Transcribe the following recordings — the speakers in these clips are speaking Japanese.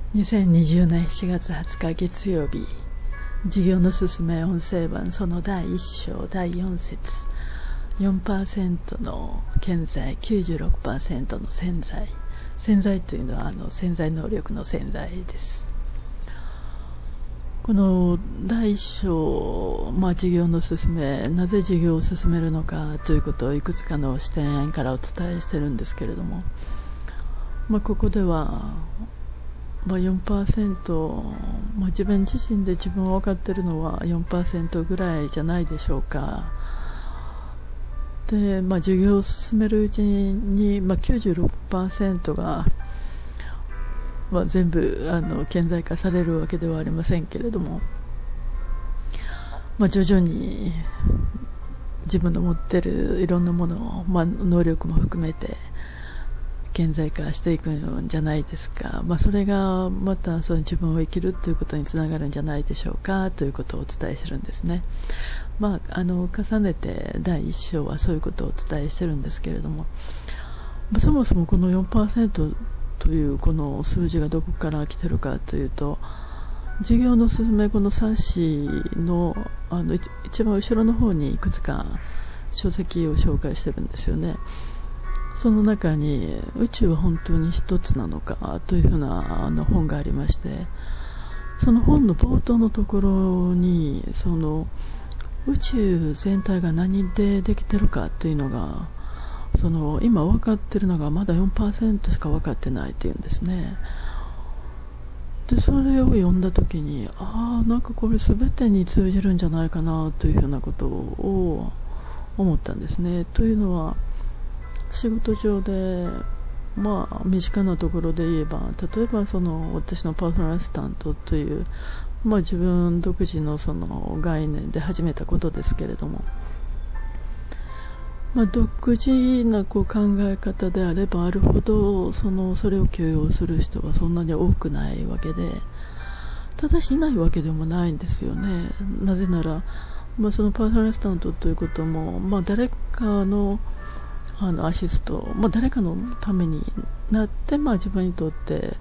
2020年7月20日月曜日、授業のすすめ音声版その第1章第4節 4% の顕在 96% の潜在。潜在というのは潜在能力の潜在です。この第1章、授業の進め、なぜ授業を進めるのかということをいくつかの視点からお伝えしているんですけれども、ここでは、4%、自分自身で自分を分かっているのは 4% ぐらいじゃないでしょうか。で、授業を進めるうちに、96% が、全部顕在化されるわけではありませんけれども、徐々に自分の持っているいろんなものを、能力も含めて顕在化していくんじゃないですか。それがまたその自分を生きるということにつながるんじゃないでしょうかということをお伝えしてるんですね。重ねて第1章はそういうことをお伝えしてるんですけれども、そもそもこの 4% というこの数字がどこから来てるかというと、授業の進めこの冊子の一番後ろの方にいくつか書籍を紹介してるんですよね。その中に宇宙は本当に一つなのかというふうな本がありまして、その本の冒頭のところにその宇宙全体が何でできてるかというのが、今分かっているのがまだ 4% しか分かってないというんですね。でそれを読んだときに、なんかこれ全てに通じるんじゃないかなというふうなことを思ったんですね。というのは、仕事上で身近なところで言えば、例えば私のパーソナルアシスタントという、自分独自の概念で始めたことですけれども、独自な考え方であればあるほどそれを許容する人はそんなに多くないわけで、ただしいないわけでもないんですよね。なぜなら、そのパーソナルアシスタントということも、誰かのアシスト、誰かのためになって、自分にとって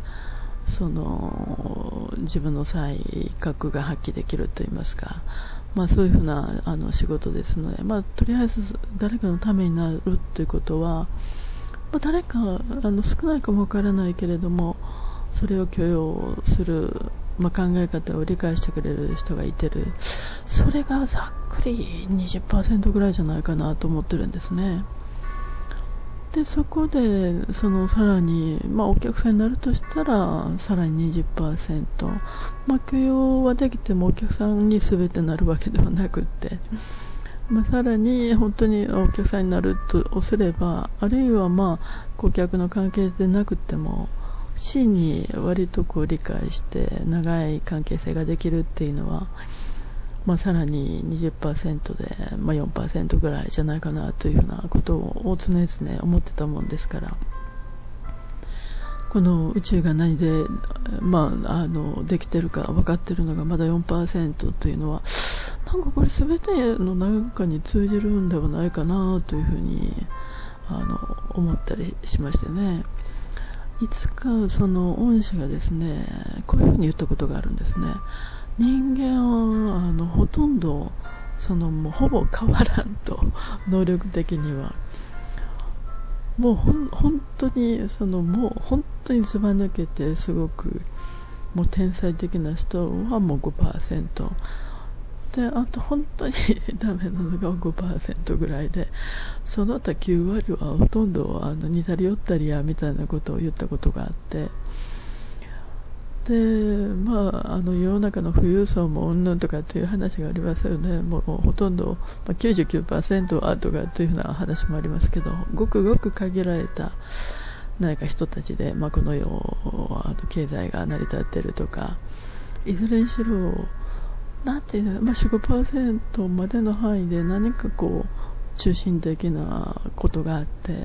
自分の才覚が発揮できるといいますか、そういうふうな仕事ですので、とりあえず誰かのためになるということは、誰か少ないかもわからないけれども、それを許容する、考え方を理解してくれる人がいてる。それがざっくり 20% ぐらいじゃないかなと思ってるんですね。でそこでさらに、お客さんになるとしたらさらに 20%、許容はできてもお客さんに全てなるわけではなくって、さらに本当にお客さんになるとすれば、あるいは顧客の関係でなくても真に割と理解して長い関係性ができるっていうのは、さらに 20% で、4% ぐらいじゃないかなというようなことを常々思ってたもんですから、この宇宙が何で、できてるか分かってるのがまだ 4% というのは、なんかこれ全ての中に通じるんではないかなというふうに思ったりしましてね。いつか恩師がですね、こういうふうに言ったことがあるんですね。人間はほとんどもうほぼ変わらんと、能力的にはもう本当にもう本当にずば抜けてすごくもう天才的な人はもう 5% で、あと本当にダメなのが 5% ぐらいで、その他9割はほとんど似たり寄ったりやみたいなことを言ったことがあって、で世の中の富裕層もうんぬんとかっていう話がありますよね。もうほとんど、99% はとかというふうな話もありますけど、ごくごく限られた何か人たちで、この世は経済が成り立っているとか、いずれにしろなんていうの、4、5% までの範囲で何か中心的なことがあって、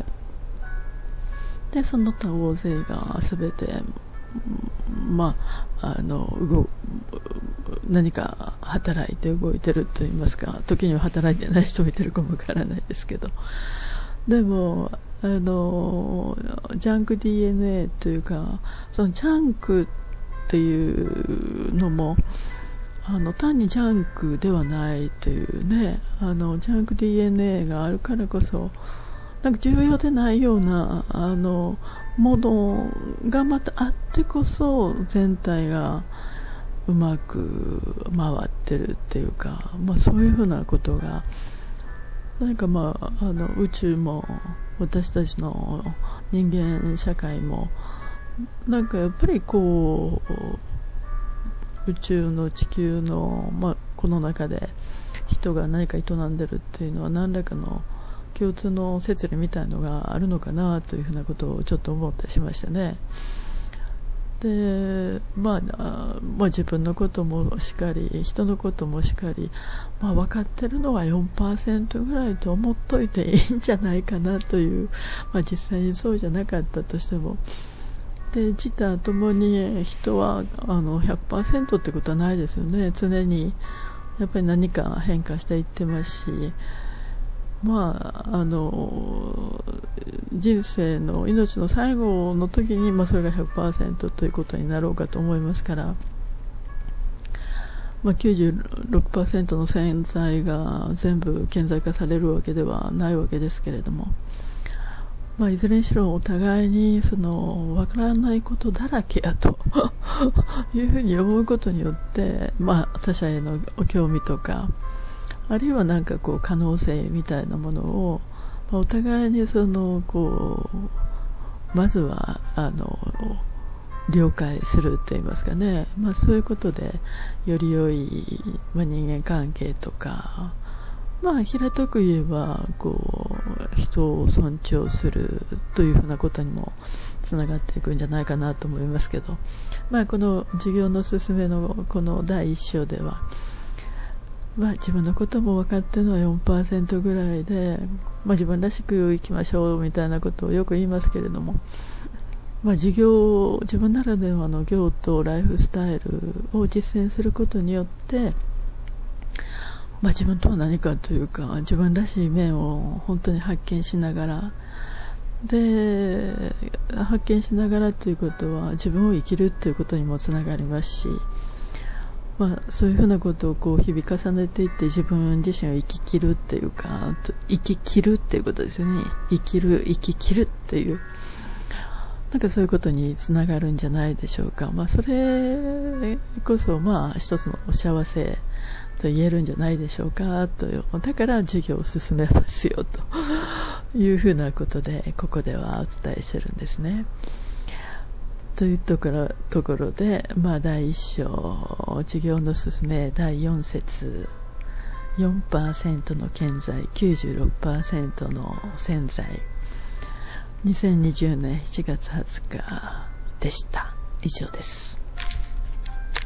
でその他大勢が全て何か働いて動いてると言いますか、時には働いてない人もいてるかもわからないですけど、でもジャンク DNA というか、そのジャンクっていうのも単にジャンクではないというね、ジャンク DNA があるからこそなんか重要でないようなものがまたあってこそ全体がうまく回ってるっていうか、そういうふうなことが何か宇宙も私たちの人間社会もなんかやっぱりこう宇宙の地球の、この中で人が何か営んでるっていうのは何らかの共通の摂理みたいのがあるのかなというふうなことをちょっと思ったりしましたね。で、自分のこともしかり人のこともしかり、分かってるのは 4% ぐらいと思っといていいんじゃないかなという、実際にそうじゃなかったとしてもで自他ともに人は100% ってことはないですよね。常にやっぱり何か変化していってますし、人生の命の最後の時に、それが 100% ということになろうかと思いますから、96% の潜在が全部顕在化されるわけではないわけですけれども、いずれにしろお互いにわからないことだらけやというふうに思うことによって、他者への興味とかあるいはなんかこう可能性みたいなものを、お互いにまずは了解するといいますかね、そういうことでより良い、人間関係とか、平たく言えば人を尊重するというふうなことにもつながっていくんじゃないかなと思いますけど、この授業の進めのこの第一章では、自分のことも分かっているのは 4% ぐらいで、自分らしく生きましょうみたいなことをよく言いますけれども、自分ならではの業とライフスタイルを実践することによって、自分とは何かというか自分らしい面を本当に発見しながらで、発見しながらということは自分を生きるということにもつながりますし、そういうふうなことを日々重ねていって自分自身を生き切るっていうか、生き切るっていうことですよね。生き切るっていう、なんかそういうことにつながるんじゃないでしょうか。それこそ一つのお幸せと言えるんじゃないでしょうかと。だから授業を進めますよというふうなことでここではお伝えしてるんですね。というところで、第一章授業の進め第4節 4% の顕在 96% の潜在、2020年7月20日でした。以上です。